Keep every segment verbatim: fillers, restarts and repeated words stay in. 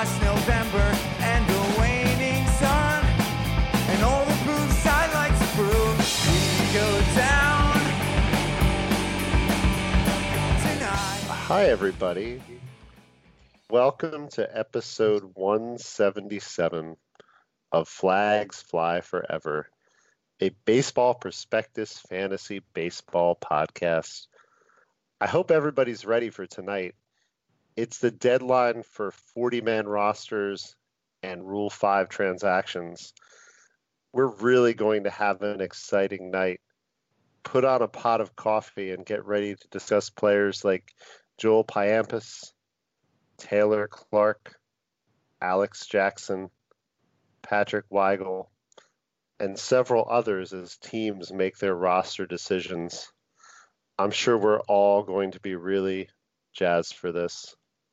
last November and a waning sun, and all the proofs I'd like to prove. We go down tonight. Hi, everybody. Welcome to episode one seventy-seven of Flags Fly Forever, a baseball prospectus fantasy baseball podcast. I hope everybody's ready for tonight. It's the deadline for forty-man rosters and Rule five transactions. We're really going to have an exciting night. Put on a pot of coffee and get ready to discuss players like Joel Payamps, Taylor Clark, Alex Jackson, Patrick Weigel, and several others as teams make their roster decisions. I'm sure we're all going to be really jazzed for this.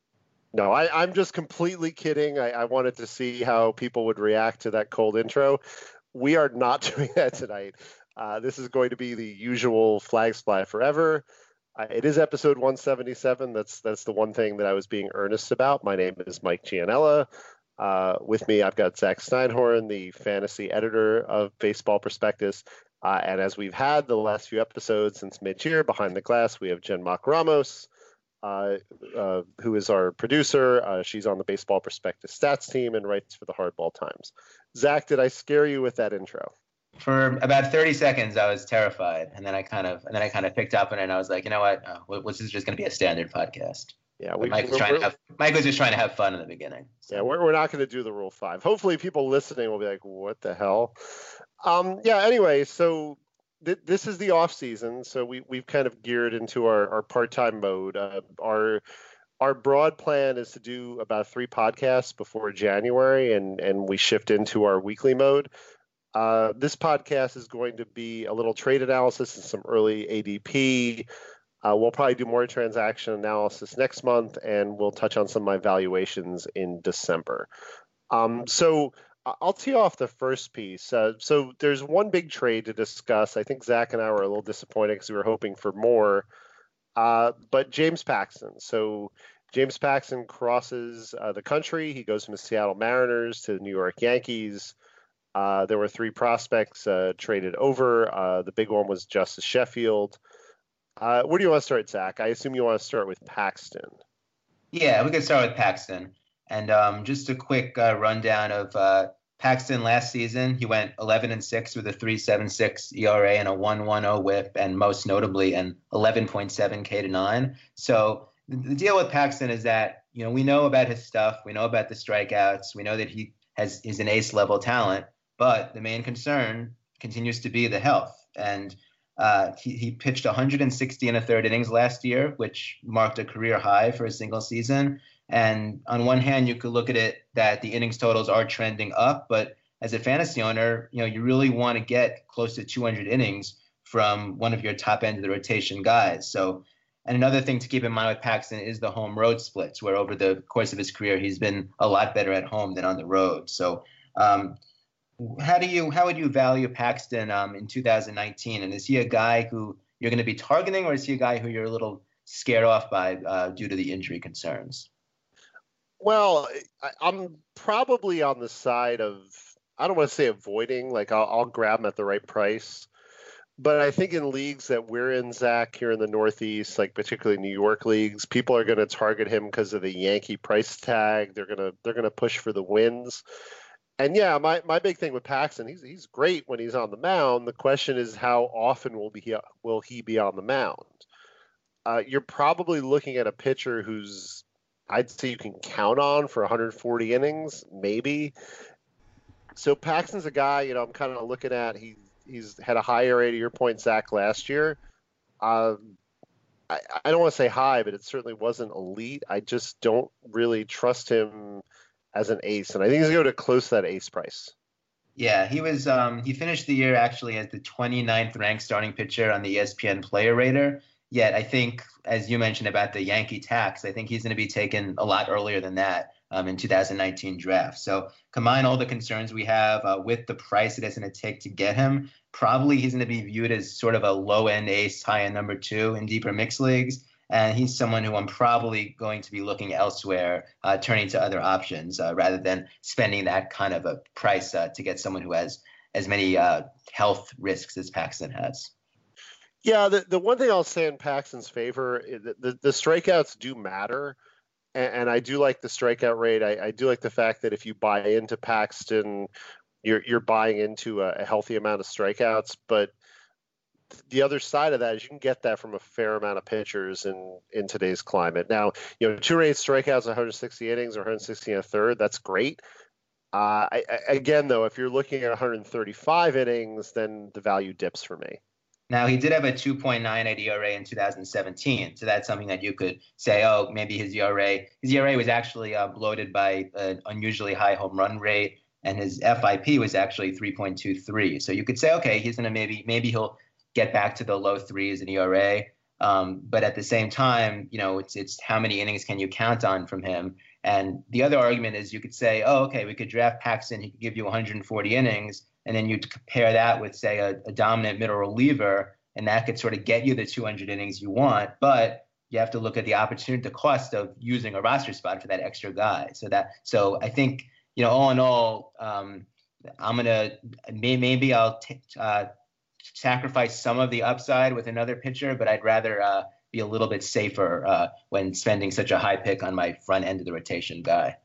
No, I, I'm just completely kidding. I, I wanted to see how people would react to that cold intro. We are not doing that tonight. Uh, this is going to be the usual Flags Fly Forever. Uh, it is episode one seventy-seven. That's that's the one thing that I was being earnest about. My name is Mike Gianella. Uh, with me, I've got Zach Steinhorn, the fantasy editor of Baseball Prospectus. Uh, and as we've had the last few episodes since mid-year, behind the glass, we have Jen Mock Ramos, uh, uh, who is our producer. Uh, she's on the Baseball Prospectus stats team and writes for the Hardball Times. Zach, did I scare you with that intro? For about thirty seconds, I was terrified, and then I kind of, and then I kind of picked up on it, and I was like, you know what, oh, this is just going to be a standard podcast. Yeah, we, Mike was trying to have, Mike was just trying to have fun in the beginning. So. Yeah, we're we're not going to do the Rule Five. Hopefully, people listening will be like, "What the hell?" Um, yeah. Anyway, so th- this is the off season, so we we've kind of geared into our, our part time mode. Uh, our our broad plan is to do about three podcasts before January, and and we shift into our weekly mode. Uh, this podcast is going to be a little trade analysis and some early A D P. Uh, we'll probably do more transaction analysis next month, and we'll touch on some of my valuations in December. Um, so I'll tee off the first piece. Uh, so there's one big trade to discuss. I think Zach and I were a little disappointed because we were hoping for more. Uh, but James Paxton. So James Paxton crosses uh, the country. He goes from the Seattle Mariners to the New York Yankees. Uh, there were three prospects uh, traded over. Uh, the big one was Justice Sheffield. Uh, where do you want to start, Zach? I assume you want to start with Paxton. Yeah, we could start with Paxton. And um, just a quick uh, rundown of uh, Paxton last season. He went eleven and six with a three point seven six E R A and a one point ten whip, and most notably an eleven point seven K to nine. So the, the deal with Paxton is that, you know, we know about his stuff. We know about the strikeouts. We know that he has is an ace level talent. But the main concern continues to be the health. And uh, he, he pitched one hundred sixty and a third innings last year, which marked a career high for a single season. And on one hand, you could look at it that the innings totals are trending up. But as a fantasy owner, you know, you really want to get close to two hundred innings from one of your top end of the rotation guys. So, and another thing to keep in mind with Paxton is the home road splits, where over the course of his career, he's been a lot better at home than on the road. So, um, How do you how would you value Paxton um, in two thousand nineteen? And is he a guy who you're going to be targeting, or is he a guy who you're a little scared off by uh, due to the injury concerns? Well, I, I'm probably on the side of, I don't want to say avoiding, like I'll, I'll grab him at the right price. But I think in leagues that we're in, Zach, here in the Northeast, like particularly New York leagues, people are going to target him because of the Yankee price tag. They're gonna they're gonna push for the wins. And yeah, my, my big thing with Paxton, he's he's great when he's on the mound. The question is, how often will be will he be on the mound? Uh, you're probably looking at a pitcher who's, I'd say you can count on for one hundred forty innings, maybe. So Paxton's a guy, you know, I'm kind of looking at. He he's had a higher rate to your point, Zach, last year. Um, I, I don't want to say high, but it certainly wasn't elite. I just don't really trust him as an ace, and I think he's going to close that ace price. Yeah, he was. Um, he finished the year actually as the twenty-ninth ranked starting pitcher on the E S P N Player Rater. Yet I think, as you mentioned about the Yankee tax, I think he's going to be taken a lot earlier than that um, in two thousand nineteen draft. So combine all the concerns we have uh, with the price it is going to take to get him. Probably he's going to be viewed as sort of a low-end ace, high-end number two in deeper mixed leagues. And he's someone who I'm probably going to be looking elsewhere, uh, turning to other options uh, rather than spending that kind of a price uh, to get someone who has as many uh, health risks as Paxton has. Yeah, the, the one thing I'll say in Paxton's favor, the, the, the strikeouts do matter. And, and I do like the strikeout rate. I, I do like the fact that if you buy into Paxton, you're you're buying into a, a healthy amount of strikeouts. But the other side of that is you can get that from a fair amount of pitchers in, in today's climate. Now, you know, two rate strikeouts, one hundred sixty innings or one hundred sixty and a third, that's great. Uh, I, I, again, though, if you're looking at one hundred thirty-five innings, then the value dips for me. Now, he did have a two point nine eight E R A in two thousand seventeen, so that's something that you could say, oh, maybe his E R A, his E R A was actually uh, bloated by an unusually high home run rate, and his F I P was actually three point two three. So you could say, okay, he's gonna maybe maybe he'll get back to the low threes in E R A, um, but at the same time, you know, it's it's how many innings can you count on from him? And the other argument is you could say, oh, okay, we could draft Paxton, he could give you one hundred forty innings. And then you compare that with, say, a, a dominant middle reliever, and that could sort of get you the two hundred innings you want. But you have to look at the opportunity, the cost of using a roster spot for that extra guy. So that, so I think, you know, all in all, um, I'm gonna may, maybe I'll t- uh, sacrifice some of the upside with another pitcher, but I'd rather uh, be a little bit safer uh, when spending such a high pick on my front end of the rotation guy.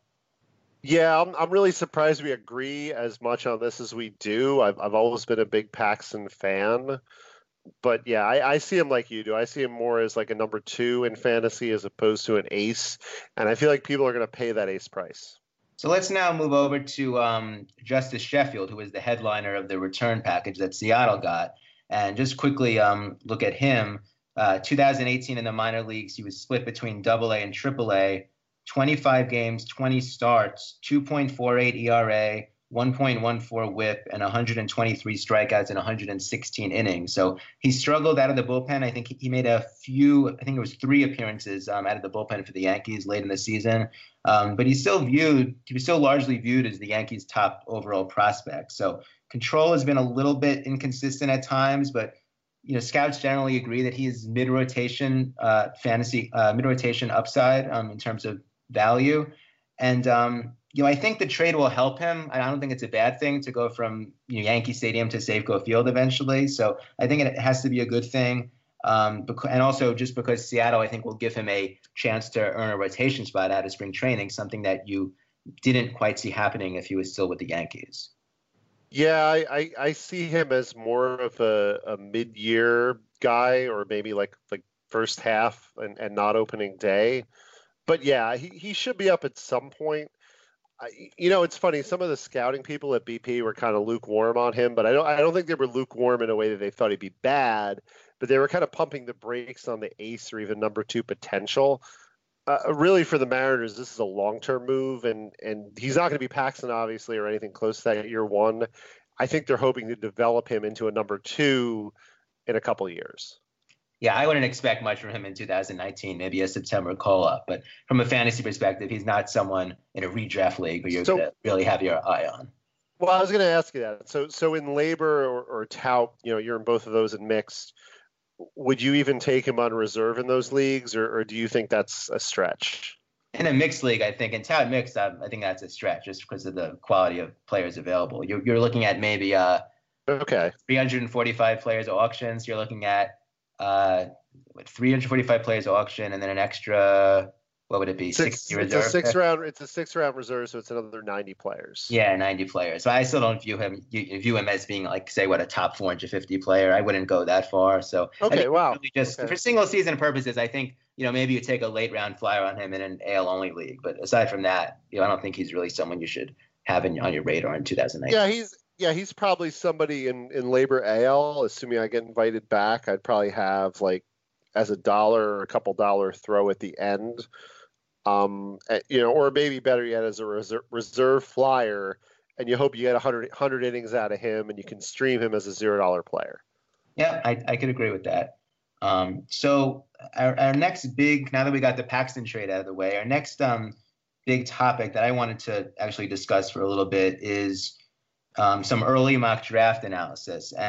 Yeah, I'm I'm really surprised we agree as much on this as we do. I've I've always been a big Paxton fan, but yeah, I, I see him like you do. I see him more as like a number two in fantasy as opposed to an ace, and I feel like people are going to pay that ace price. So let's now move over to um, Justice Sheffield, who is the headliner of the return package that Seattle got, and just quickly um, look at him. Uh, two thousand eighteen in the minor leagues, he was split between Double A and Triple A. twenty-five games, twenty starts, two point four eight E R A, one point one four whip, and one hundred twenty-three strikeouts in one hundred sixteen innings. So he struggled out of the bullpen. I think he made a few, I think it was three appearances um, out of the bullpen for the Yankees late in the season. Um, but he's still viewed, he was still largely viewed as the Yankees' top overall prospect. So control has been a little bit inconsistent at times, but you know, scouts generally agree that he is mid-rotation uh, fantasy, uh, mid-rotation upside um, in terms of value. And, um, you know, I think the trade will help him. I don't think it's a bad thing to go from you know, Yankee Stadium to Safeco Field eventually. So I think it has to be a good thing. Um, because, and also just because Seattle, I think, will give him a chance to earn a rotation spot out of spring training, something that you didn't quite see happening if he was still with the Yankees. Yeah, I, I, I see him as more of a, a mid-year guy, or maybe like like first half and, and not opening day. But yeah, he, he should be up at some point. I, you know, it's funny. Some of the scouting people at B P were kind of lukewarm on him, but I don't I don't think they were lukewarm in a way that they thought he'd be bad. But they were kind of pumping the brakes on the ace or even number two potential. Uh, really, for the Mariners, this is a long-term move, and and he's not going to be Paxton, obviously, or anything close to that year one. I think they're hoping to develop him into a number two in a couple of years. Yeah, I wouldn't expect much from him in two thousand nineteen, maybe a September call-up. But from a fantasy perspective, he's not someone in a redraft league who you're so, going to really have your eye on. Well, I was going to ask you that. So so in Labor or, or Tout, you know, you're in both of those in mixed. Would you even take him on reserve in those leagues, or, or do you think that's a stretch? In a mixed league, I think, in Tout mixed, I, I think that's a stretch just because of the quality of players available. You're, you're looking at maybe uh, okay, three hundred forty-five players auctions. You're looking at uh, what, three hundred forty-five players auction, and then an extra, what would it be? Six, sixty it's reserve. a six round. It's a six round reserve, so it's another ninety players. Yeah, ninety players. So I still don't view him you, view him as being like, say, what, a top four hundred fifty player. I wouldn't go that far. So okay, wow. Really just okay. For single season purposes, I think you know maybe you take a late round flyer on him in an A L only league. But aside from that, you know, I don't think he's really someone you should have in, on your radar in two thousand nineteen. Yeah, he's yeah he's probably somebody in in Labor A L. Assuming I get invited back, I'd probably have like as a dollar or a couple dollar throw at the end. Um, you know, or maybe better yet, as a reserve, reserve flyer, and you hope you get one hundred, one hundred innings out of him, and you can stream him as a zero dollar player. Yeah, I, I could agree with that. Um, so our, our next big, now that we got the Paxton trade out of the way, our next um, big topic that I wanted to actually discuss for a little bit is um, some early mock draft analysis. And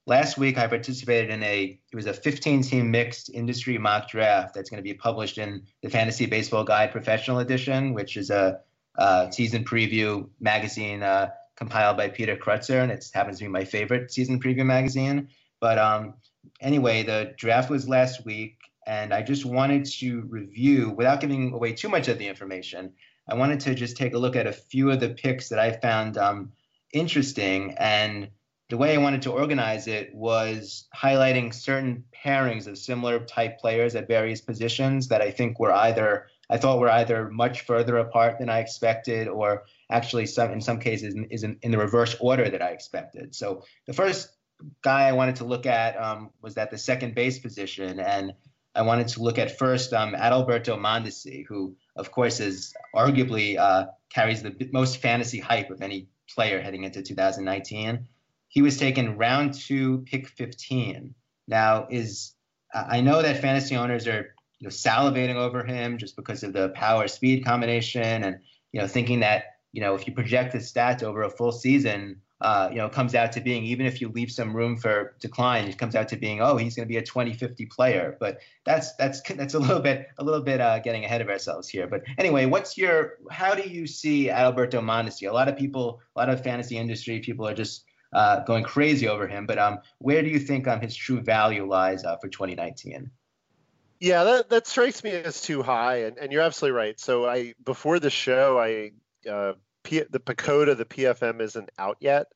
last week I participated in a, it was a fifteen-team mixed industry mock draft that's going to be published in the Fantasy Baseball Guide Professional Edition, which is a, a season preview magazine uh, compiled by Peter Krutzer, and it happens to be my favorite season preview magazine. But um, anyway, the draft was last week, and I just wanted to review, without giving away too much of the information, I wanted to just take a look at a few of the picks that I found um, interesting. And the way I wanted to organize it was highlighting certain pairings of similar type players at various positions that I think were either, I thought were either much further apart than I expected, or actually some, in some cases is in, in the reverse order that I expected. So the first guy I wanted to look at um, was at the second base position. And I wanted to look at first um, Adalberto Mondesi, who of course is arguably uh, carries the most fantasy hype of any player heading into two thousand nineteen. He was taken round two, pick fifteen. Now, is I know that fantasy owners are you know salivating over him just because of the power speed combination, and you know thinking that you know if you project his stats over a full season, uh, you know it comes out to being, even if you leave some room for decline, it comes out to being, oh, he's going to be a twenty fifty player. But that's that's that's a little bit a little bit uh, getting ahead of ourselves here. But anyway, what's your how do you see Adalberto Mondesi? A lot of people, a lot of fantasy industry people are just Uh, going crazy over him, but um, where do you think um, his true value lies uh, for twenty nineteen? Yeah, that, that strikes me as too high, and, and you're absolutely right. So I before the show, I uh, P, the PECOTA, the P F M isn't out yet,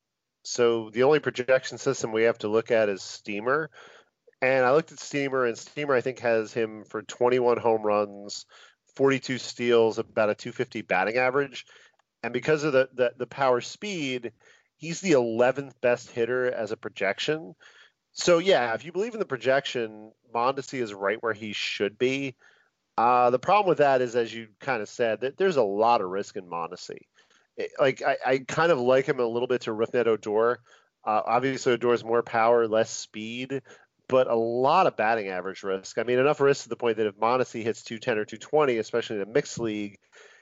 so the only projection system we have to look at is Steamer, and I looked at Steamer, and Steamer I think has him for twenty-one home runs, forty-two steals, about a two fifty batting average, and because of the the, the power speed, he's the eleventh best hitter as a projection. So, yeah, if you believe in the projection, Mondesi is right where he should be. Uh, the problem with that is, as you kind of said, that there's a lot of risk in Mondesi. It, like, I, I kind of like him a little bit to Rougned Odor. Uh, obviously, Odor's more power, less speed, but a lot of batting average risk. I mean, enough risk to the point that if Mondesi hits two ten or two twenty, especially in a mixed league,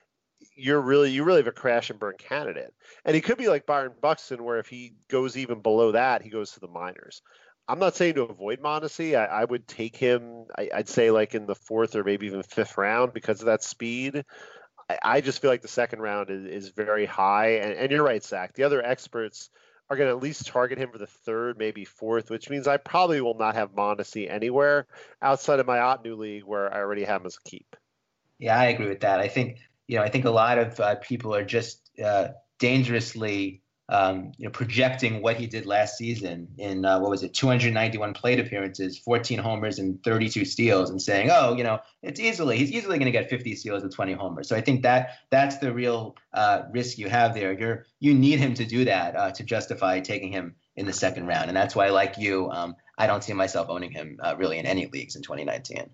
you're really you really have a crash and burn candidate. And he could be like Byron Buxton, where if he goes even below that, he goes to the minors. I'm not saying to avoid Mondesi. I, I would take him, I, I'd say like in the fourth or maybe even fifth round because of that speed. I, I just feel like the second round is, is very high. And, and you're right, Zach. The other experts are going to at least target him for the third, maybe fourth, which means I probably will not have Mondesi anywhere outside of my Otnu league where I already have him as a keep. Yeah, I agree with that. I think You know, I think a lot of uh, people are just uh, dangerously, um, you know, projecting what he did last season in uh, what was it, two hundred ninety-one plate appearances, fourteen homers, and thirty-two steals, and saying, oh, you know, it's easily he's easily going to get fifty steals and twenty homers. So I think that that's the real uh, risk you have there. You're you need him to do that uh, to justify taking him in the second round, and that's why, like you, um, I don't see myself owning him uh, really in any leagues in twenty nineteen.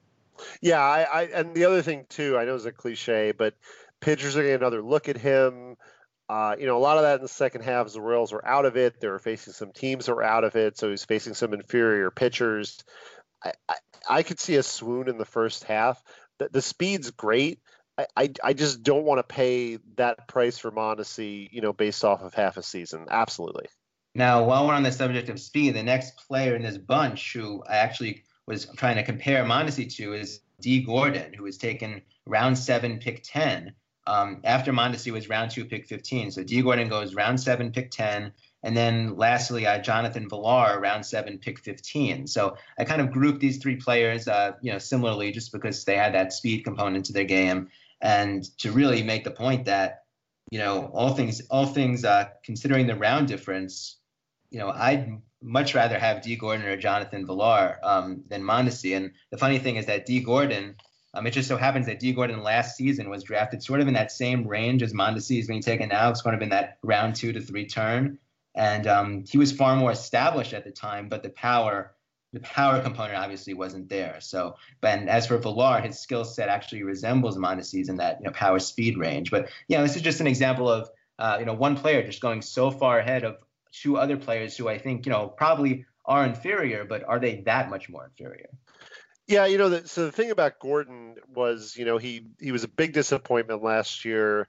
Yeah, I, I and the other thing too, I know it's a cliche, but pitchers are getting another look at him. Uh, you know, a lot of that in the second half, as the Royals were out of it. They were facing some teams that were out of it, so he's facing some inferior pitchers. I, I, I could see a swoon in the first half. The, the speed's great. I, I, I just don't want to pay that price for Mondesi, you know, based off of half a season. Absolutely. Now, while we're on the subject of speed, the next player in this bunch who I actually was trying to compare Mondesi to is Dee Gordon, who was taken round seven, pick ten. Um, after Mondesi was round two, pick fifteen. So Dee Gordon goes round seven, pick ten. And then lastly, uh, Jonathan Villar, round seven, pick fifteen. So I kind of grouped these three players, uh, you know, similarly, just because they had that speed component to their game. And to really make the point that, you know, all things, all things uh, considering the round difference, you know, I'd much rather have Dee Gordon or Jonathan Villar um, than Mondesi. And the funny thing is that Dee Gordon, um, it just so happens that Dee Gordon last season was drafted sort of in that same range as Mondesi is being taken now. It's kind of in that round two to three turn. And um, he was far more established at the time, but the power, the power component obviously wasn't there. So, but and as for Villar, his skill set actually resembles Mondesi's in that, you know, power speed range. But, you know, this is just an example of, uh, you know, one player just going so far ahead of two other players who I think, you know, probably are inferior, but are they that much more inferior? Yeah, you know, the, so the thing about Gordon was, you know, he he was a big disappointment last year.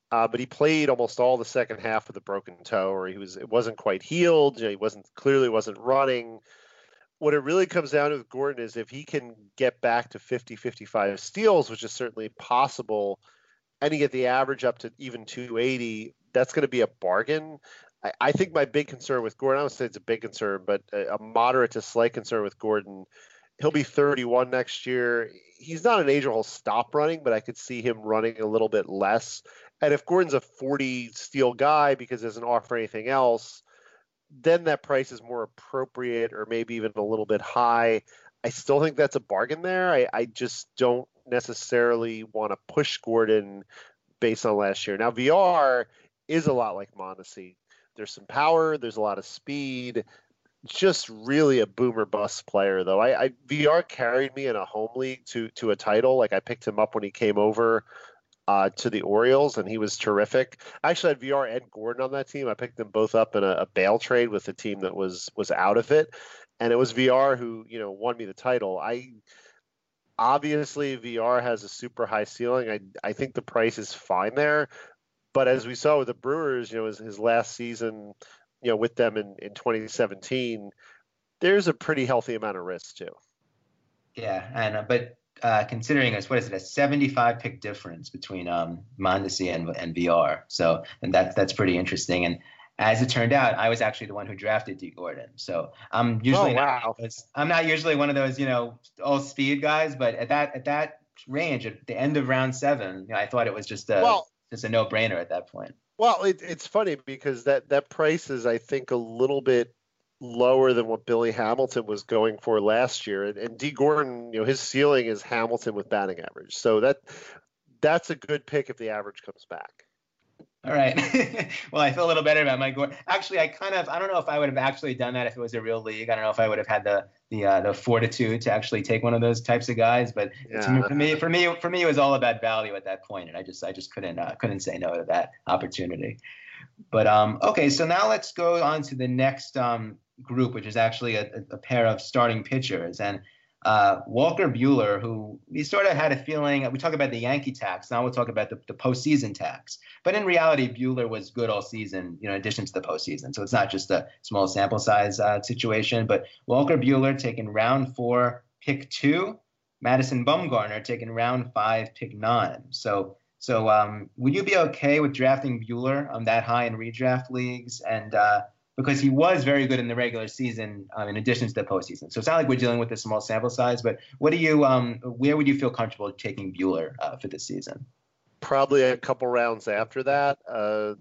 Uh, but he played almost all the second half with a broken toe, or he was it wasn't quite healed. You know, he wasn't clearly wasn't running. What it really comes down to with Gordon is if he can get back to fifty, fifty-five steals, which is certainly possible, and you get the average up to even two eighty, that's going to be a bargain. I, I think my big concern with Gordon, I don't say it's a big concern, but a, a moderate to slight concern with Gordon, he'll be thirty-one next year. He's not an age where he'll stop running, but I could see him running a little bit less. And if Gordon's a forty steal guy because he doesn't offer anything else, then that price is more appropriate or maybe even a little bit high. I still think that's a bargain there. I, I just don't necessarily want to push Gordon based on last year. Now, V R is a lot like Mondesi. There's some power. There's a lot of speed. Just really a boomer bust player, though. I, I V R carried me in a home league to to a title. Like I picked him up when he came over uh, to the Orioles, and he was terrific. I actually had V R and Gordon on that team. I picked them both up in a, a bail trade with the team that was was out of it, and it was V R who you know won me the title. I obviously V R has a super high ceiling. I I think the price is fine there, but as we saw with the Brewers, you know, his, his last season, you know, with them in, in twenty seventeen, there's a pretty healthy amount of risk too. Yeah, and uh, but uh, considering us, what is it, a seventy-five pick difference between um, Mondesi and and V R, so and that's that's pretty interesting. And as it turned out, I was actually the one who drafted D. Gordon. So I'm usually oh, wow. not, I'm not usually one of those you know all speed guys, but at that at that range, at the end of round seven, you know, I thought it was just a well, just a no brainer at that point. Well, it, it's funny because that, that price is, I think, a little bit lower than what Billy Hamilton was going for last year. And, and D. Gordon, you know, his ceiling is Hamilton with batting average. So that that's a good pick if the average comes back. All right. Well, I feel a little better about my Gordon. Actually, I kind of, I don't know if I would have actually done that if it was a real league. I don't know if I would have had the the uh, the fortitude to actually take one of those types of guys. But yeah. to me, for me, for me, for me, it was all about value at that point, and I just, I just couldn't, uh, couldn't say no to that opportunity. But um, okay, so now let's go on to the next um group, which is actually a, a pair of starting pitchers, and uh, Walker Buehler, who we sort of had a feeling, we talk about the Yankee tax, now we'll talk about the, the postseason tax. But in reality, Buehler was good all season, you know, in addition to the postseason. So it's not just a small sample size uh, situation. But Walker Buehler taken round four, pick two. Madison Bumgarner taken round five, pick nine. So so um, would you be okay with drafting Buehler um, that high in redraft leagues? And uh, because he was very good in the regular season, um, in addition to the postseason. So it's not like we're dealing with a small sample size, but what do you, um, where would you feel comfortable taking Buehler uh, for this season? Probably a couple rounds after that. Uh,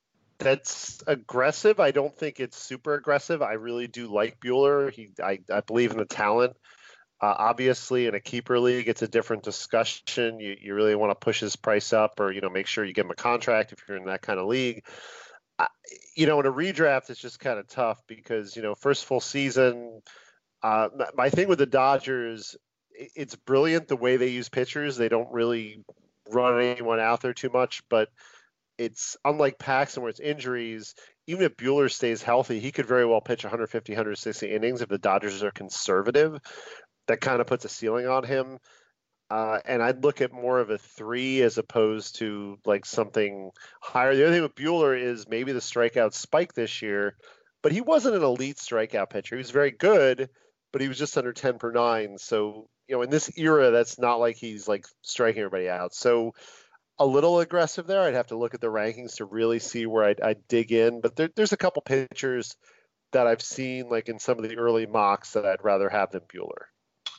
that's aggressive. I don't think it's super aggressive. I really do like Buehler. He, I, I believe in the talent. Uh, obviously, in a keeper league, it's a different discussion. You, you really want to push his price up, or you know, make sure you give him a contract if you're in that kind of league. I, you know, in a redraft, it's just kind of tough because, you know, first full season, uh, my thing with the Dodgers, it's brilliant the way they use pitchers. They don't really run anyone out there too much, but it's unlike Paxton where it's injuries. Even if Buehler stays healthy, he could very well pitch one fifty, one sixty innings if the Dodgers are conservative. That kind of puts a ceiling on him. Uh, and I'd look at more of a three as opposed to like something higher. The other thing with Buehler is maybe the strikeout spike this year, but he wasn't an elite strikeout pitcher. He was very good, but he was just under ten per nine. So, you know, in this era, that's not like he's like striking everybody out. So a little aggressive there. I'd have to look at the rankings to really see where I'd, I'd dig in. But there, there's a couple pitchers that I've seen like in some of the early mocks that I'd rather have than Buehler.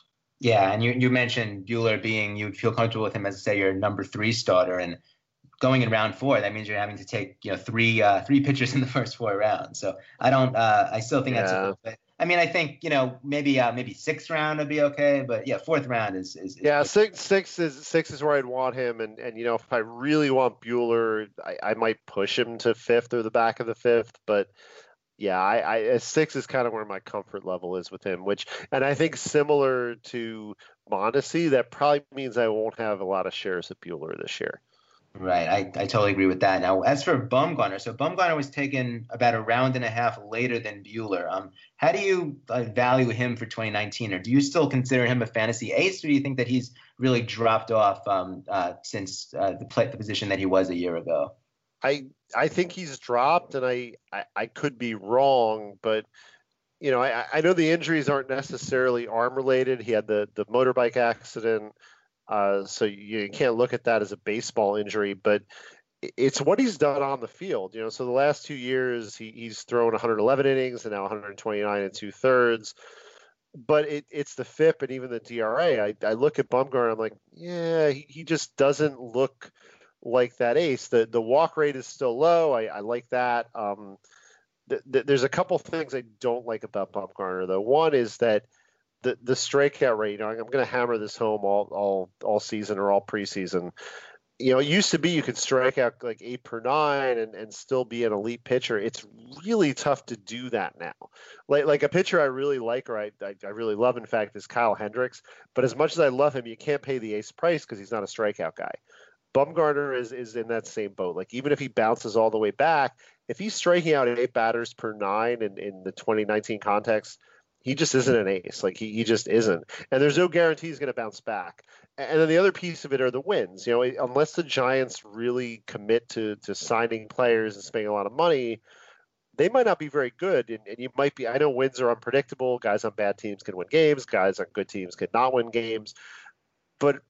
Yeah, and you, you mentioned Buehler being, you'd feel comfortable with him as, say, your number three starter. And going in round four, that means you're having to take, you know, three uh, three pitchers in the first four rounds. So I don't, uh, I still think yeah. that's a little bit. I mean, I think, you know, maybe uh, maybe sixth round would be okay. But, yeah, fourth round is. is, is yeah, six, six, is, six is where I'd want him. And, and, you know, if I really want Buehler, I, I might push him to fifth or the back of the fifth. But yeah, I, I a six is kind of where my comfort level is with him, which, and I think similar to Mondesi, that probably means I won't have a lot of shares of Buehler this year. Right. I, I totally agree with that. Now, as for Bumgarner, so Bumgarner was taken about a round and a half later than Buehler. Um, how do you uh, value him for twenty nineteen, or do you still consider him a fantasy ace, or do you think that he's really dropped off um, uh, since uh, the, play, the position that he was a year ago? I I think he's dropped, and I, I, I could be wrong, but you know, I, I know the injuries aren't necessarily arm related. He had the the motorbike accident, uh, so you, you can't look at that as a baseball injury, but it's what he's done on the field. You know, so the last two years he, he's thrown one hundred eleven innings and now one hundred twenty-nine and two thirds. But it, it's the F I P and even the D R A. I, I look at Bumgarner, I'm like, yeah, he, he just doesn't look like that ace. The the walk rate is still low. I, I like that. Um, th- th- there's a couple things I don't like about Bumgarner though. One is that the the strikeout rate. You know, I'm going to hammer this home all all all season or all preseason. You know, it used to be you could strike out like eight per nine and, and still be an elite pitcher. It's really tough to do that now. Like like a pitcher I really like or I, I, I really love, in fact, is Kyle Hendricks. But as much as I love him, you can't pay the ace price because he's not a strikeout guy. Bumgarner is is in that same boat. Like even if he bounces all the way back, if he's striking out at eight batters per nine in, in the twenty nineteen context, he just isn't an ace. Like he, he just isn't. And there's no guarantee he's going to bounce back. And then the other piece of it are the wins. You know, unless the Giants really commit to to signing players and spending a lot of money, they might not be very good. And, and you might be, I know wins are unpredictable. Guys on bad teams can win games. Guys on good teams can not win games. But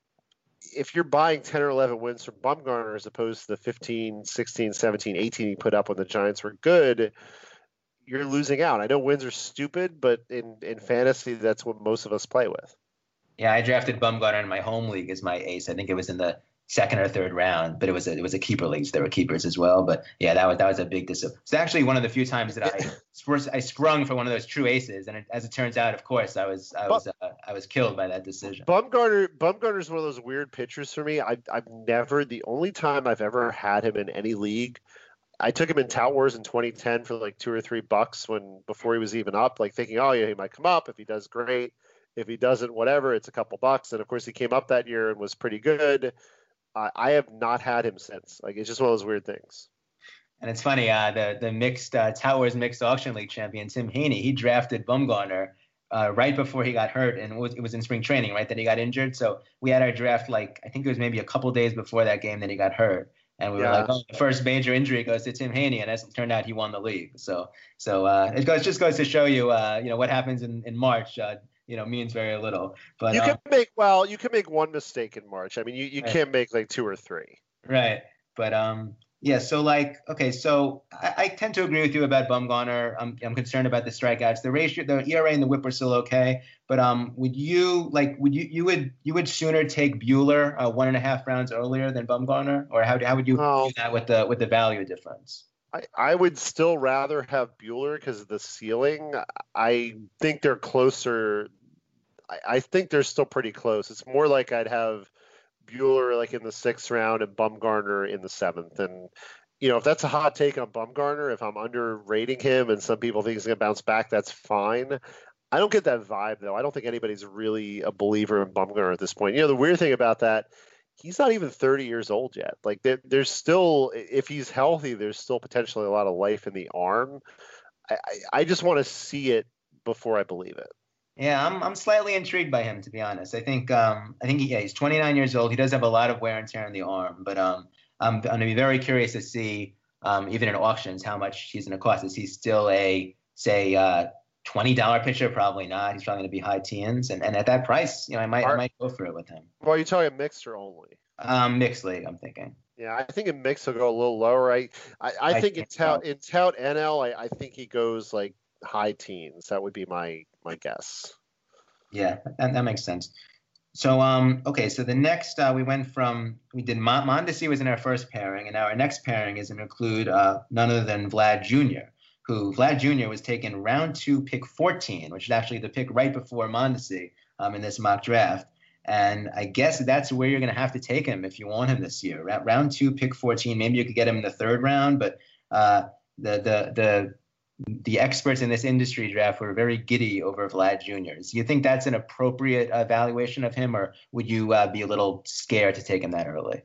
if you're buying ten or eleven wins from Bumgarner as opposed to the fifteen, sixteen, seventeen, eighteen he put up when the Giants were good, you're losing out. I know wins are stupid, but in, in fantasy, that's what most of us play with. Yeah, I drafted Bumgarner in my home league as my ace. I think it was in the second or third round, but it was a, it was a keeper league. So there were keepers as well. But yeah, that was that was a big disappointment. It's actually one of the few times that I I sprung for one of those true aces, and it, as it turns out, of course, I was I was uh, I was killed by that decision. Bumgarner Bumgarner is one of those weird pitchers for me. I I've never the only time I've ever had him in any league, I took him in Tout Wars in twenty ten for like two or three bucks when before he was even up, like thinking, oh yeah, he might come up if he does great. If he doesn't, whatever, it's a couple bucks. And of course, he came up that year and was pretty good. Uh, I have not had him since. Like, it's just one of those weird things. And it's funny, uh, the the mixed uh, Tout Wars mixed auction league champion Tim Haney, he drafted Bumgarner uh, right before he got hurt, and it was, it was in spring training, right, that he got injured. So we had our draft like I think it was maybe a couple days before that game that he got hurt. And we were yeah. like, oh, the first major injury goes to Tim Haney, and as it turned out, he won the league. So, so uh, it goes just goes to show you, uh, you know, what happens in in March, uh, you know, means very little. But you uh, can make well, you can make one mistake in March. I mean, you, you right. can't make like two or three. Right. But um, yeah. So like, okay, so I, I tend to agree with you about Bumgarner. I'm I'm concerned about the strikeouts. The ratio, the E R A and the WHIP are still okay. But um, would you like would you you would you would sooner take Buehler uh, one and a half rounds earlier than Bumgarner, or how how would you oh. do that with the with the value difference? I, I would still rather have Buehler because of the ceiling. I think they're closer. I, I think they're still pretty close. It's more like I'd have Buehler like in the sixth round and Bumgarner in the seventh. And, you know, if that's a hot take on Bumgarner, if I'm underrating him and some people think he's going to bounce back, that's fine. I don't get that vibe, though. I don't think anybody's really a believer in Bumgarner at this point. You know, the weird thing about that, he's not even thirty years old yet. Like there, there's still, if he's healthy, there's still potentially a lot of life in the arm. I, I, I just want to see it before I believe it. Yeah, I'm I'm slightly intrigued by him, to be honest. I think um I think he, yeah, he's twenty-nine years old. He does have a lot of wear and tear in the arm, but um I'm I'm gonna be very curious to see um even in auctions how much he's gonna cost. Is he still a say uh twenty dollar pitcher? Probably not. He's probably gonna be high teens, and, and at that price, you know, I might Are, I might go for it with him. Well, are you talking mixed or only? Um, mixed league, I'm thinking. Yeah, I think in mixed he'll go a little lower. I I, I, I think, think in tout so. in tout N L, I, I think he goes like high teens. That would be my my guess. Yeah, that, that makes sense. So, um, okay, so the next uh, we went from we did Mon- Mondesi was in our first pairing, and now our next pairing is going to include uh, none other than Vlad Junior, who Vlad Junior was taken round two, pick fourteen, which is actually the pick right before Mondesi um, in this mock draft. And I guess that's where you're going to have to take him if you want him this year. Round two, pick fourteen. Maybe you could get him in the third round, but uh, the the the the experts in this industry draft were very giddy over Vlad Junior Do you think that's an appropriate evaluation of him, or would you uh, be a little scared to take him that early?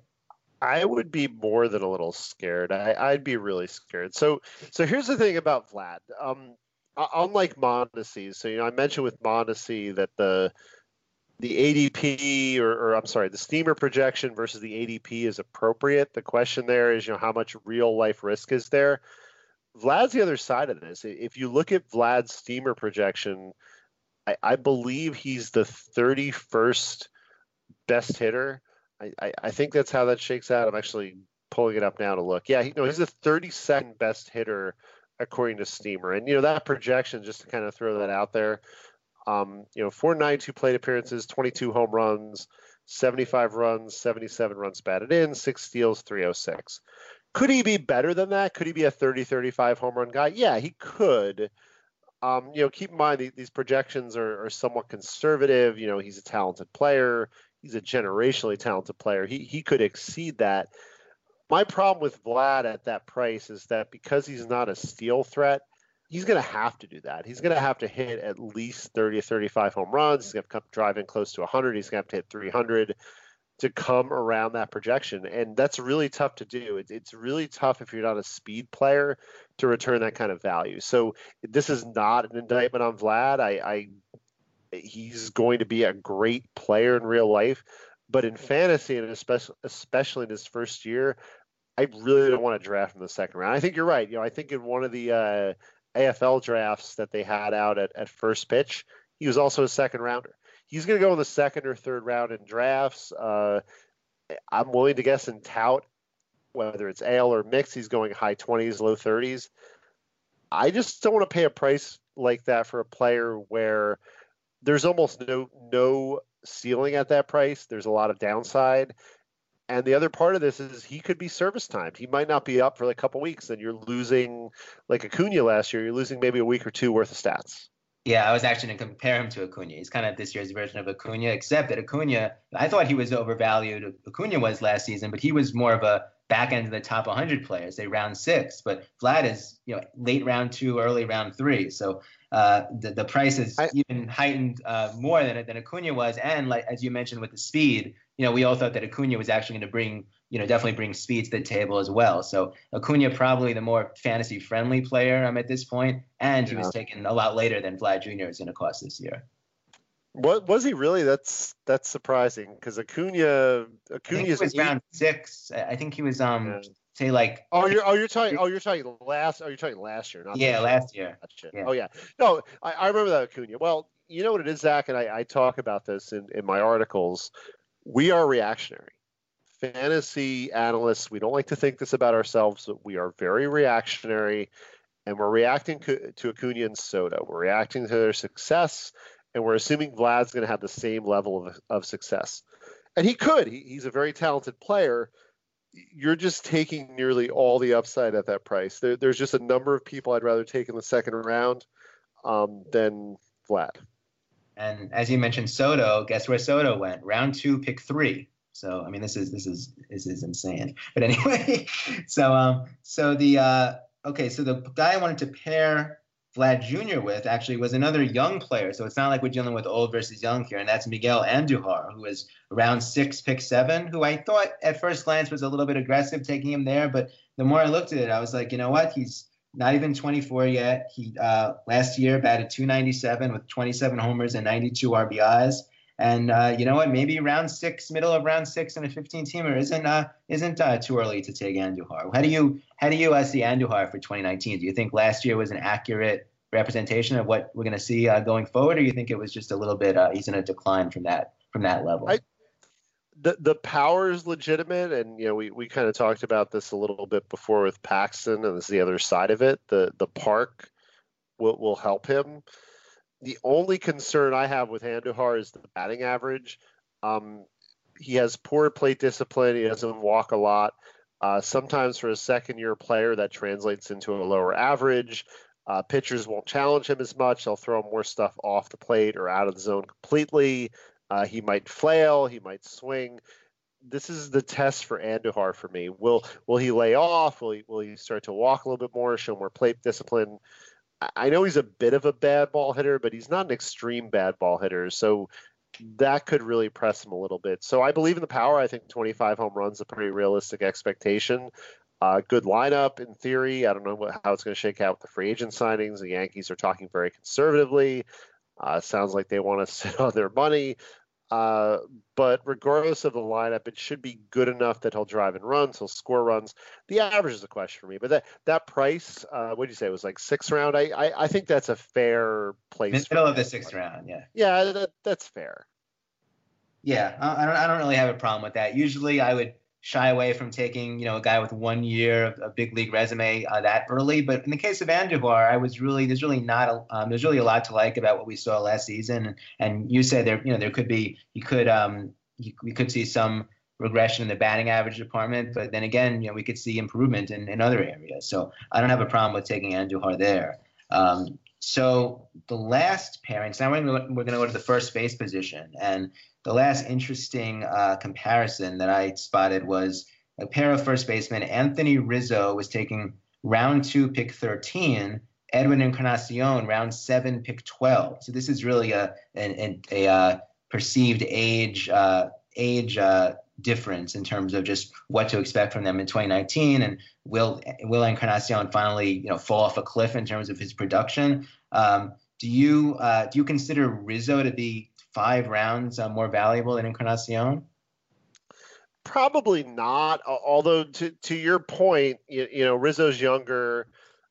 I would be more than a little scared. I, I'd be really scared. So, so here's the thing about Vlad. Um, unlike Mondesi, so you know, I mentioned with Mondesi that the the A D P or, or I'm sorry, the steamer projection versus the A D P is appropriate. The question there is, you know, how much real life risk is there? Vlad's the other side of this. If you look at Vlad's steamer projection, I, I believe he's the thirty-first best hitter. I, I, I think that's how that shakes out. I'm actually pulling it up now to look. Yeah, he, no, he's the thirty-second best hitter according to Steamer. And, you know, that projection, just to kind of throw that out there, um, you know, four ninety-two plate appearances, twenty-two home runs, seventy-five runs, seventy-seven runs batted in, six steals, three oh six. Could he be better than that? Could he be a thirty, thirty-five home run guy? Yeah, he could. Um, you know, keep in mind these projections are, are somewhat conservative. You know, he's a talented player. He's a generationally talented player. He he could exceed that. My problem with Vlad at that price is that because he's not a steal threat, he's going to have to do that. He's going to have to hit at least thirty or thirty-five home runs. He's going to come driving close to one hundred. He's going to have to hit three hundred to come around that projection. And that's really tough to do. It, it's really tough if you're not a speed player to return that kind of value. So this is not an indictment on Vlad. I, I he's going to be a great player in real life, but in fantasy, and especially, especially in his first year, I really don't want to draft him in the second round. I think you're right. You know, I think in one of the uh, A F L drafts that they had out at, at first pitch, he was also a second rounder. He's going to go in the second or third round in drafts. Uh, I'm willing to guess in tout, whether it's ale or mix, he's going high twenties, low thirties. I just don't want to pay a price like that for a player where there's almost no no ceiling at that price. There's a lot of downside. And the other part of this is he could be service timed. He might not be up for like a couple weeks, and you're losing, like Acuna last year, you're losing maybe a week or two worth of stats. Yeah, I was actually going to compare him to Acuna. He's kind of this year's version of Acuna, except that Acuna, I thought he was overvalued. Acuna was last season, but he was more of a back end of the top one hundred players, say round six. But Vlad is, you know, late round two, early round three. So uh, the the price is I, even heightened uh, more than than Acuna was. And like as you mentioned with the speed, you know, we all thought that Acuna was actually going to bring, you know, definitely bring speed to the table as well. So Acuna probably the more fantasy friendly player um, at this point, and he yeah. was taken a lot later than Vlad Junior is going to cost this year. What was he really? That's that's surprising because Acuna Acuna was eight. Round six. I think he was um yeah. say like oh you're oh you're talking oh you're talking last oh you're talking last year not yeah last year. year yeah. Oh yeah no I, I remember that Acuna. Well, you know what it is, Zach, and I, I talk about this in, in my articles. We are reactionary. Fantasy analysts, we don't like to think this about ourselves, but we are very reactionary, and we're reacting to Acuna and Soto. We're reacting to their success, and we're assuming Vlad's going to have the same level of, of success. And he could. He, he's a very talented player. You're just taking nearly all the upside at that price. There, there's just a number of people I'd rather take in the second round um, than Vlad. And as you mentioned, Soto, guess where Soto went? Round two, pick three. So, I mean, this is this is this is insane. But anyway, so um, so the uh, okay, so the guy I wanted to pair Vlad Junior with actually was another young player. So it's not like we're dealing with old versus young here, and that's Miguel Andujar, who was around six, pick seven, who I thought at first glance was a little bit aggressive taking him there, but the more I looked at it, I was like, you know what, he's not even twenty-four yet. He uh, last year batted two ninety-seven with twenty-seven homers and ninety-two R B Is. And uh, you know what? Maybe round six, middle of round six, and a fifteen-teamer isn't uh, isn't uh, too early to take Andujar. How do you how do you uh, see Andujar for twenty nineteen? Do you think last year was an accurate representation of what we're going to see uh, going forward, or do you think it was just a little bit uh, he's in a decline from that from that level? I- The the power is legitimate, and you know we, we kind of talked about this a little bit before with Paxton, and this is the other side of it. The the park will will help him. The only concern I have with Andujar is the batting average. Um, he has poor plate discipline. He doesn't walk a lot. Uh, sometimes for a second year player that translates into a lower average. Uh, pitchers won't challenge him as much. They'll throw more stuff off the plate or out of the zone completely. Uh, he might flail. He might swing. This is the test for Andujar for me. Will will he lay off? Will he will he start to walk a little bit more, show more plate discipline? I know he's a bit of a bad ball hitter, but he's not an extreme bad ball hitter. So that could really press him a little bit. So I believe in the power. I think twenty-five home runs is a pretty realistic expectation. Uh, good lineup in theory. I don't know what, how it's going to shake out with the free agent signings. The Yankees are talking very conservatively. Uh, sounds like they want to sit on their money. Uh, but regardless of the lineup, it should be good enough that he'll drive and runs. He'll score runs. The average is a question for me. But that that price, uh, what did you say? It was like sixth round. I I, I think that's a fair place. Middle of the sixth round. Yeah. Yeah, that, that's fair. Yeah, I don't I don't really have a problem with that. Usually, I would shy away from taking, you know, a guy with one year of a big league resume uh, that early. But in the case of Andujar, I was really, there's really not, a, um, there's really a lot to like about what we saw last season. And, and you said there, you know, there could be, you could, um, you, we could see some regression in the batting average department, but then again, you know, we could see improvement in, in other areas. So I don't have a problem with taking Andujar there. Um, so the last pairing, so now we're going to go to the first base position. And the last interesting uh, comparison that I spotted was a pair of first basemen. Anthony Rizzo was taking round two, pick thirteen. Edwin Encarnacion, round seven, pick twelve. So this is really a a, a, a perceived age uh, age uh, difference in terms of just what to expect from them in twenty nineteen. And will will Encarnacion finally, you know, fall off a cliff in terms of his production? Um, do you uh, do you consider Rizzo to be five rounds uh, more valuable than Encarnacion? Probably not. Although to to your point, you, you know, Rizzo's younger.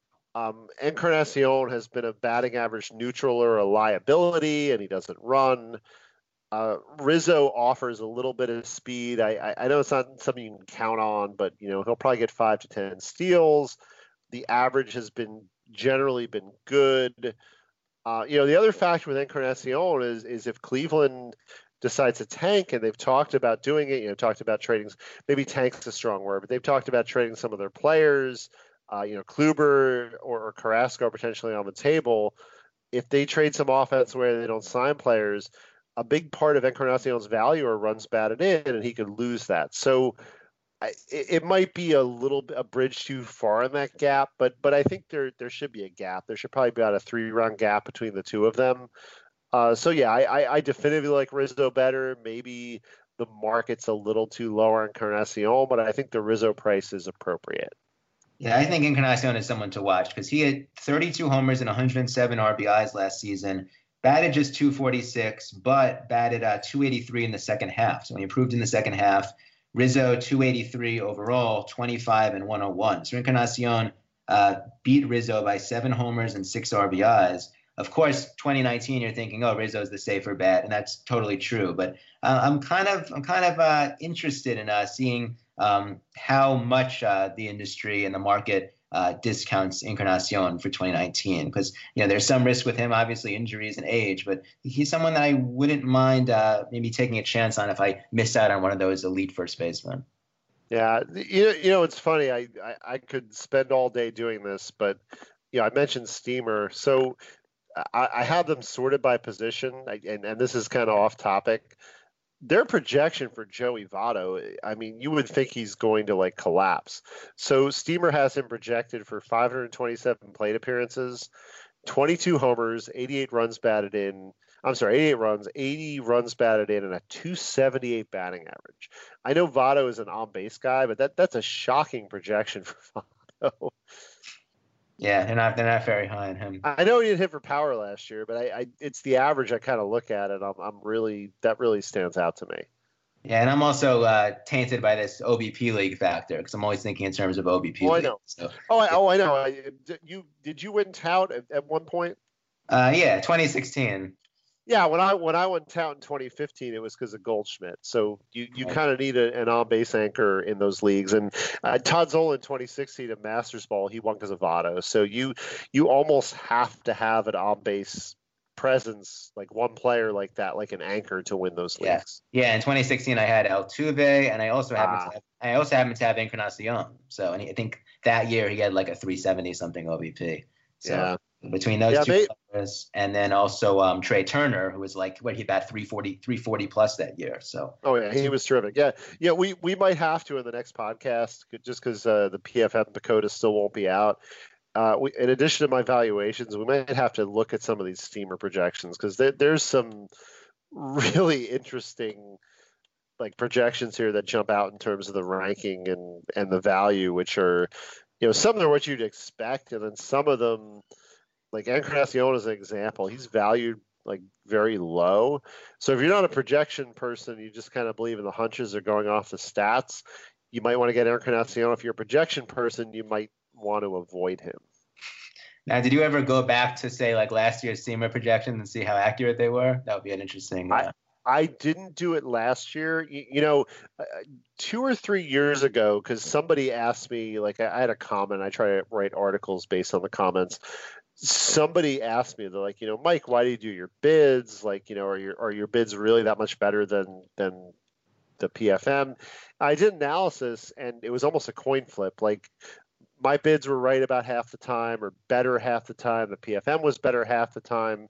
Um, Encarnacion has been a batting average neutral or a liability, and he doesn't run. Uh, Rizzo offers a little bit of speed. I, I I know it's not something you can count on, but you know he'll probably get five to ten steals. The average has been generally been good. Uh, you know, the other factor with Encarnacion is is if Cleveland decides to tank, and they've talked about doing it, you know, talked about trading, maybe tank's a strong word, but they've talked about trading some of their players, uh, you know, Kluber or, or Carrasco potentially on the table. If they trade some offense where they don't sign players, a big part of Encarnacion's value or runs batted in, and he could lose that. So I, it, it might be a little a bridge too far in that gap, but but I think there there should be a gap. There should probably be about a three round gap between the two of them. Uh, so yeah, I, I, I definitively like Rizzo better. Maybe the market's a little too low on Encarnacion, but I think the Rizzo price is appropriate. Yeah, I think Encarnacion is someone to watch because he had thirty-two homers and one hundred seven R B Is last season. Batted just two forty-six, but batted uh, two eighty-three in the second half. So he improved in the second half. Rizzo, two eighty-three overall, twenty-five and one oh one. So Encarnacion uh, beat Rizzo by seven homers and six R B Is. Of course, twenty nineteen, you're thinking, oh, Rizzo's the safer bet, and that's totally true. But uh, I'm kind of, I'm kind of uh, interested in uh, seeing um, how much uh, the industry and the market uh, discounts Encarnacion for twenty nineteen, because you know there's some risk with him, obviously injuries and age, but he's someone that I wouldn't mind uh, maybe taking a chance on if I miss out on one of those elite first basemen. Yeah, you know, you know, it's funny. I, I I could spend all day doing this, but you know, I mentioned Steamer, so I, I have them sorted by position, and and this is kind of off topic. Their projection for Joey Votto, I mean, you would think he's going to like collapse. So Steamer has him projected for five hundred twenty-seven plate appearances, twenty-two homers, eighty-eight runs batted in. I'm sorry, eighty-eight runs, eighty runs batted in, and a two seventy-eight batting average. I know Votto is an on-base guy, but that that's a shocking projection for Votto. Yeah, they're not they're not very high on him. I know he didn't hit for power last year, but I, I it's the average I kind of look at it. I'm I'm really that really stands out to me. Yeah, and I'm also uh, tainted by this O B P league factor because I'm always thinking in terms of O B P. Oh, league, I know. So. Oh, I, oh, I know. I, you did you win tout at, at one point? Uh, yeah, twenty sixteen. Yeah, when I when I went tout in twenty fifteen, it was because of Goldschmidt. So you, you Right. kind of need a, an on-base anchor in those leagues. And uh, Todd Zola in twenty sixteen at Masters Ball, he won because of Votto. So you you almost have to have an on-base presence, like one player like that, like an anchor to win those Yeah. leagues. Yeah, in twenty sixteen I had Altuve, and I also happened Ah. to have, I also happened to have Encarnacion. So, and I think that year he had like a three seventy something O B P. So Yeah. between those Yeah, two they- players, and then also um, Trey Turner, who was like what he bat three forty, three forty plus that year. So Oh yeah, he was terrific. Yeah, yeah. We we might have to in the next podcast just because uh, the P F F Dakota still won't be out. Uh, we, in addition to my valuations, we might have to look at some of these Steamer projections because there, there's some really interesting like projections here that jump out in terms of the ranking and and the value, which are, you know, some of them are what you'd expect, and then some of them, like Encarnacion as an example, he's valued like very low. So if you're not a projection person, you just kind of believe in the hunches or going off the stats, you might want to get Encarnacion. If you're a projection person, you might want to avoid him. Now, did you ever go back to, say, like last year's SEMA projections and see how accurate they were? That would be an interesting. Uh... I, I didn't do it last year. You, you know, uh, two or three years ago, because somebody asked me, like I, I had a comment. I try to write articles based on the comments. Somebody asked me, they're like, you know, Mike, why do you do your bids? Like, you know, are your are your bids really that much better than than the P F M? I did analysis, and it was almost a coin flip. Like, my bids were right about half the time or better half the time. The P F M was better half the time.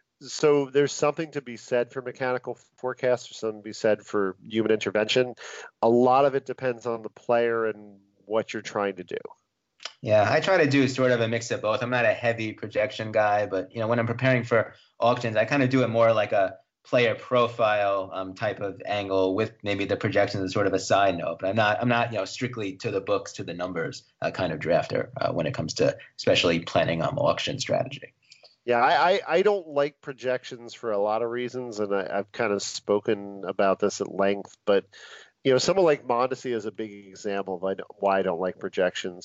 So there's something to be said for mechanical forecasts, or something to be said for human intervention. A lot of it depends on the player and what you're trying to do. Yeah, I try to do sort of a mix of both. I'm not a heavy projection guy, but, you know, when I'm preparing for auctions, I kind of do it more like a player profile um, type of angle with maybe the projections as sort of a side note. But I'm not, I'm not, you know, strictly to the books, to the numbers uh, kind of drafter uh, when it comes to especially planning um, auction strategy. Yeah, I, I, I don't like projections for a lot of reasons, and I, I've kind of spoken about this at length. But, you know, someone like Mondesi is a big example of why I don't like projections.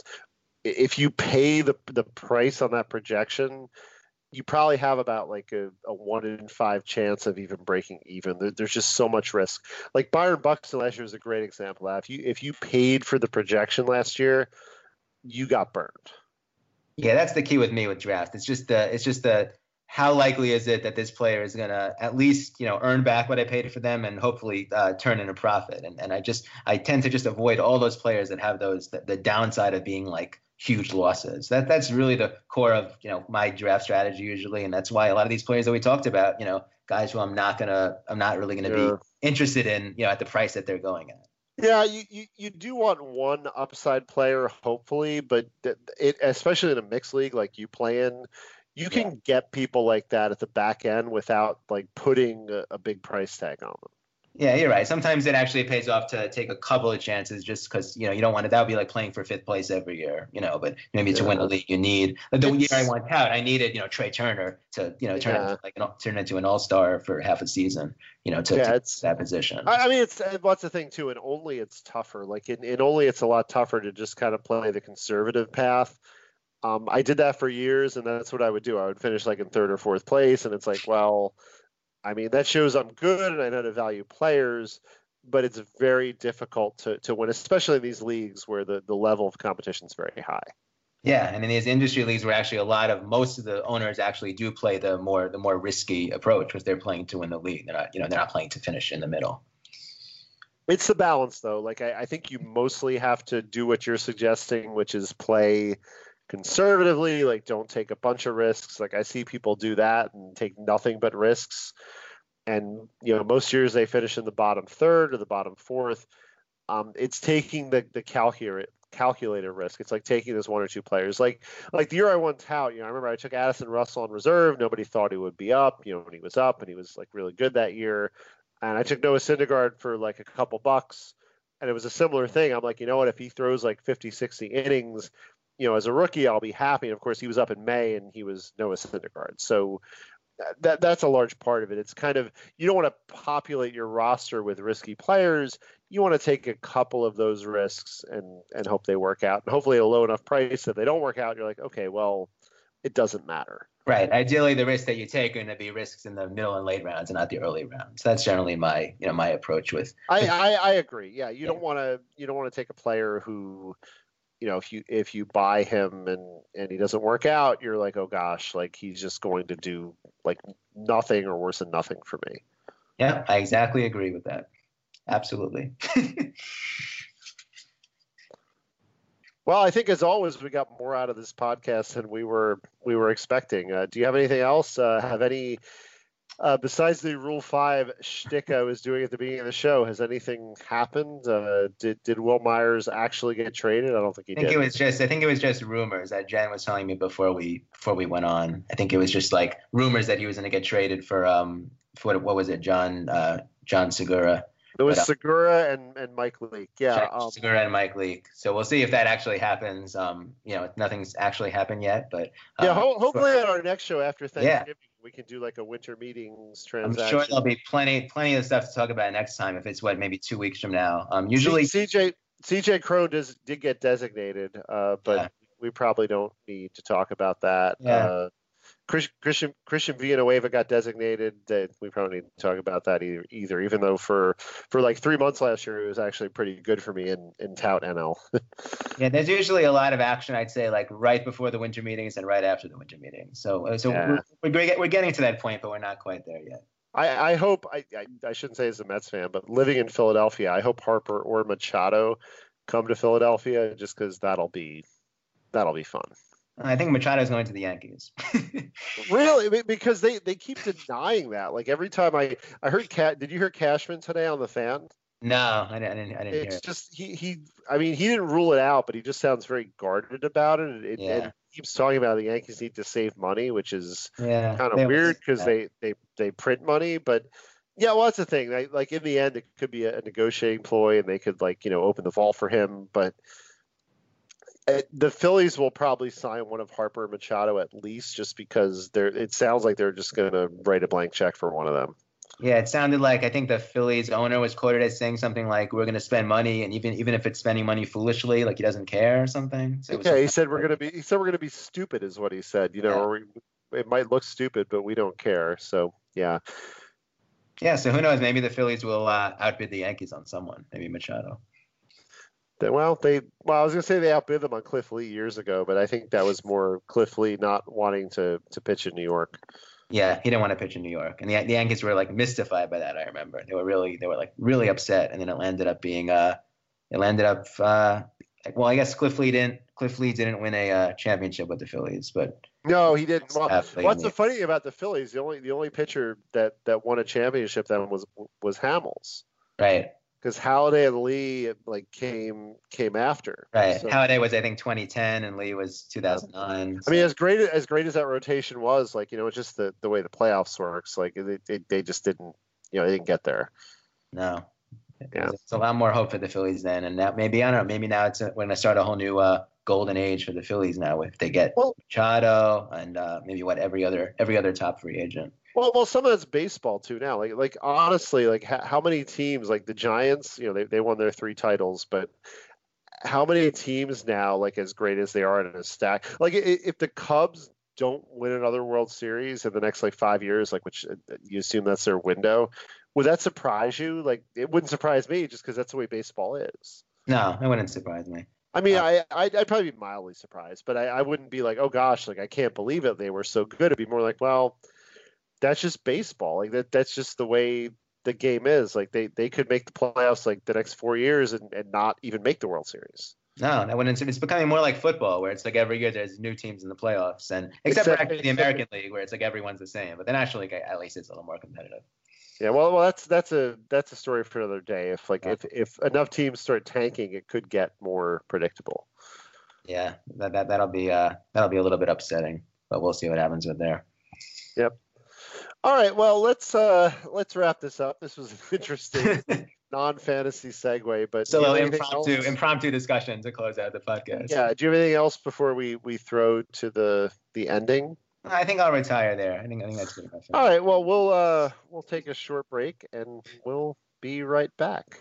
If you pay the the price on that projection, you probably have about like a, a one in five chance of even breaking even. There, there's just so much risk. Like Byron Buxton last year is a great example. If you if you paid for the projection last year, you got burned. Yeah, that's the key with me with draft. It's just the it's just the how likely is it that this player is gonna at least, you know, earn back what I paid for them and hopefully uh, turn in a profit. And and I just I tend to just avoid all those players that have those the, the downside of being like huge losses. That that's really the core of, you know, my draft strategy usually, and that's why a lot of these players that we talked about, you know, guys who I'm not gonna I'm not really gonna yeah. be interested in, you know, at the price that they're going at. Yeah, you, you, you do want one upside player, hopefully, but it especially in a mixed league like you play in, you can yeah. get people like that at the back end without like putting a, a big price tag on them. Yeah, you're right. Sometimes it actually pays off to take a couple of chances just because, you know, you don't want to, that would be like playing for fifth place every year, you know, but maybe yeah. to win the league, you need, like the it's, year I went out, I needed, you know, Trey Turner to, you know, turn, yeah. into, like, an, turn into an all-star for half a season, you know, to, yeah, to it's, that position. I mean, it's, what's the thing too, and only it's tougher. Like in, in only it's a lot tougher to just kind of play the conservative path. Um, I did that for years, and that's what I would do. I would finish like in third or fourth place, and it's like, well, I mean, that shows I'm good and I know to value players, but it's very difficult to, to win, especially in these leagues where the, the level of competition is very high. Yeah, and in these industry leagues where actually a lot of most of the owners actually do play the more the more risky approach, because they're playing to win the league. They're not, you know, they're not playing to finish in the middle. It's the balance, though. Like I, I think you mostly have to do what you're suggesting, which is play conservatively, like don't take a bunch of risks. Like I see people do that and take nothing but risks, and you know, most years they finish in the bottom third or the bottom fourth. Um, it's taking the the calculated calculated risk. It's like taking those one or two players. Like like the year I won Tout, you know, I remember I took Addison Russell on reserve. Nobody thought he would be up, you know, when he was up, and he was like really good that year. And I took Noah Syndergaard for like a couple bucks, and it was a similar thing. I'm like, you know what, if he throws like fifty, sixty innings, you know, as a rookie, I'll be happy. And of course, he was up in May, and he was Noah Syndergaard. So that that's a large part of it. It's kind of, you don't want to populate your roster with risky players. You want to take a couple of those risks and and hope they work out. And hopefully at a low enough price, if they don't work out, you're like, okay, well, it doesn't matter. Right. Ideally, the risks that you take are going to be risks in the middle and late rounds and not the early rounds. That's generally my, you know, my approach with. I, I, I agree. Yeah, you yeah. don't want to you don't want to take a player who, you know, if you if you buy him and, and he doesn't work out, you're like, oh gosh, like he's just going to do like nothing or worse than nothing for me. Yeah, I exactly agree with that. Absolutely. Well, I think as always, we got more out of this podcast than we were we were expecting. Uh, do you have anything else? Uh, have any Uh, besides the Rule Five shtick I was doing at the beginning of the show, has anything happened? Uh, did did Will Myers actually get traded? I don't think he did. I think did. it was just I think it was just rumors that Jen was telling me before we before we went on. I think it was just like rumors that he was going to get traded for um for what, what was it John uh, John Segura. It was But, uh, Segura and, and Mike Leake. Yeah. Um, Segura and Mike Leake. So we'll see if that actually happens. Um, you know, nothing's actually happened yet, but yeah. um, Ho- hopefully at our next show after Yeah. Thanksgiving, we can do like a winter meetings I'm transaction. sure there'll be plenty, plenty of stuff to talk about next time. If it's what, maybe two weeks from now. Um, usually C- CJ C J Crone does did get designated, uh, but Yeah. we probably don't need to talk about that. Yeah. Uh, Chris- Christian Christian Villanueva got designated. That we probably need to talk about that either. Either, even though for for like three months last year, it was actually pretty good for me in in Tout N L. Yeah, there's usually a lot of action, I'd say, like right before the winter meetings and right after the winter meetings. So, uh, so Yeah. we're, we're we're getting to that point, but we're not quite there yet. I, I hope I, I I shouldn't say as a Mets fan, but living in Philadelphia, I hope Harper or Machado come to Philadelphia just because that'll be that'll be fun. I think Machado's going to the Yankees. Really, I mean, because they, they keep denying that. Like every time I I heard Cat, did you hear Cashman today on the Fan? No, I didn't. I didn't, I didn't hear It's it. just he he. I mean, he didn't rule it out, but he just sounds very guarded about it. it Yeah. And he keeps talking about the Yankees need to save money, which is Yeah, kind they of always weird do because that. they, they they print money. But yeah, well, that's the thing. Like, like in the end, it could be a, a negotiating ploy, and they could like you know open the vault for him, but. Uh, the Phillies will probably sign one of Harper and Machado at least, just because they're. It sounds like they're just going to write a blank check for one of them. Yeah, it sounded like I think the Phillies owner was quoted as saying something like, "We're going to spend money, and even even if it's spending money foolishly, like he doesn't care or something." So it was Yeah, he something said we're like- going to be. He said we're going to be stupid, is what he said. You know, Yeah. or we, it might look stupid, but we don't care. So yeah, Yeah, so who knows? Maybe the Phillies will uh, outbid the Yankees on someone. Maybe Machado. They- well, they. Well, I was going to say they outbid them on Cliff Lee years ago, but I think that was more Cliff Lee not wanting to to pitch in New York. Yeah, he didn't want to pitch in New York, and the, the Yankees were like mystified by that. I remember they were really they were like really upset, and then it ended up being uh, it ended up uh, well, I guess Cliff Lee didn't Cliff Lee didn't win a uh, championship with the Phillies, but No, he didn't. Well, Uh, played what's in the the- funny thing about the Phillies? The only the only pitcher that that won a championship then was was Hamels, right, because Halladay and Lee like came came after. right. So- Halladay was I think twenty ten, and Lee was two thousand nine. I mean, as great as great as that rotation was, like you know, it's just the, the way the playoffs works. Like they, they they just didn't, you know, they didn't get there. no. Yeah. It's a lot more hope for the Phillies then, and that maybe I don't know. Maybe now it's a, we're gonna start a whole new uh, golden age for the Phillies now if they get Well- Machado and uh, maybe what every other every other top free agent. Well, well, some of that's baseball too now. Like like honestly, like how, how many teams like the Giants? You know, they they won their three titles, but how many teams now, like as great as they are in a stack, like i- if the Cubs don't win another World Series in the next like five years, like which uh, you assume that's their window, would that surprise you? Like it wouldn't surprise me just because that's the way baseball is. No, it wouldn't surprise me. I mean, Uh, I I'd, I'd probably be mildly surprised, but I, I wouldn't be like, oh gosh, like I can't believe it. They were so good. It'd be more like, well, that's just baseball. Like that that's just the way the game is. Like they, they could make the playoffs like the next four years and, and not even make the World Series. No, that wouldn't. It's becoming more like football, where it's like every year there's new teams in the playoffs, and except, for Except- actually the except- American League, where it's like everyone's the same. But the National League, at least, it's a little more competitive. Yeah, well, well, that's that's a that's a story for another day. If like Yeah. if if enough teams start tanking, it could get more predictable. Yeah, that, that that'll be uh that'll be a little bit upsetting, but we'll see what happens with there. All right, well, let's uh let's wrap this up. This was an interesting non-fantasy segue, but So do you a have anything impromptu else? impromptu discussion to close out the podcast. Yeah, do you have anything else before we we throw to the the ending? I think I'll retire there. I think I think that's pretty much it. All right, well, we'll uh we'll take a short break and we'll be right back.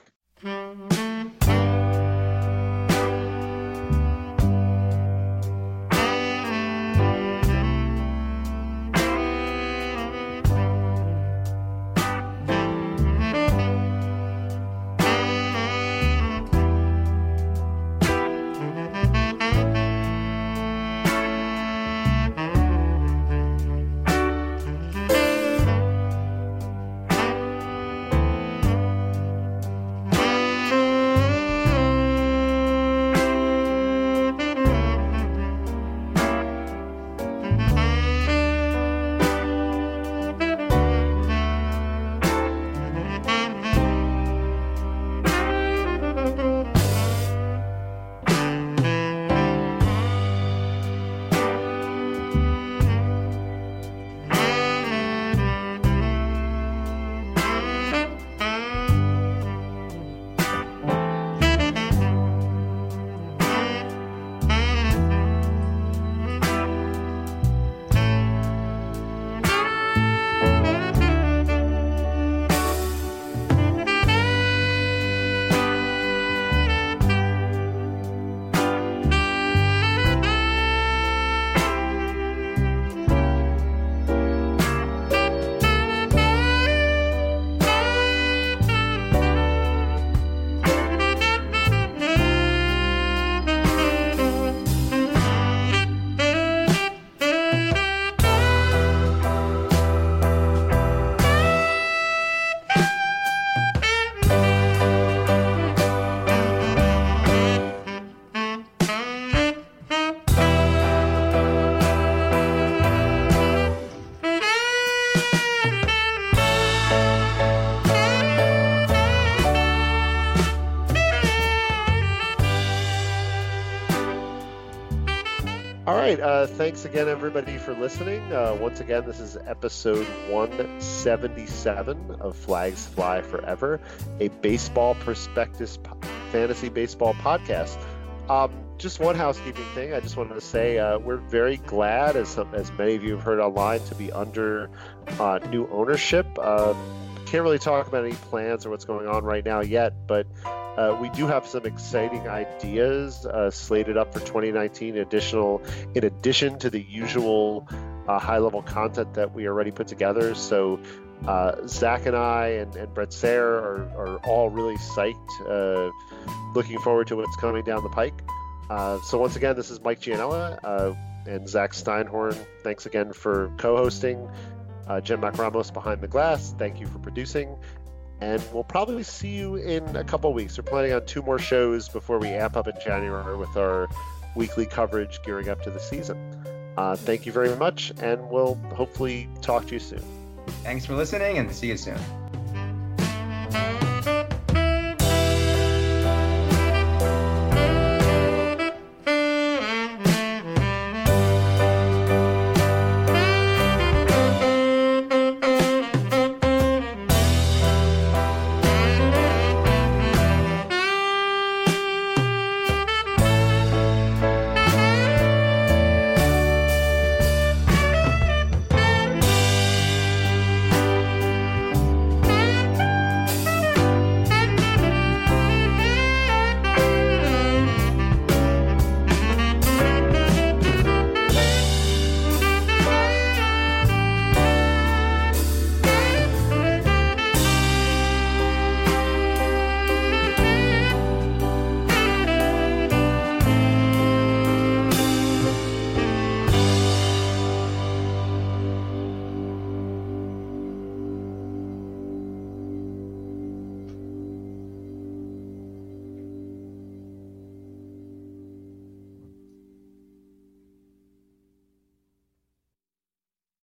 All right. Uh, thanks again, everybody, for listening. Uh, once again, this is episode one seventy-seven of Flags Fly Forever, a baseball prospectus fantasy baseball podcast. Um, just one housekeeping thing. I just wanted to say uh, we're very glad, as some, as many of you have heard online, to be under uh, new ownership. Uh, can't really talk about any plans or what's going on right now yet, but uh, we do have some exciting ideas uh, slated up for twenty nineteen. Additional, in addition to the usual uh, high-level content that we already put together. So uh, Zach and I and, and Brett Sayre are, are all really psyched, uh, looking forward to what's coming down the pike. Uh, so once again, this is Mike Gianella uh, and Zach Steinhorn. Thanks again for co-hosting. Uh, Jen Macramos behind the glass. Thank you for producing. And we'll probably see you in a couple of weeks. We're planning on two more shows before we amp up in January with our weekly coverage gearing up to the season. Uh, thank you very much, and we'll hopefully talk to you soon. Thanks for listening, and see you soon.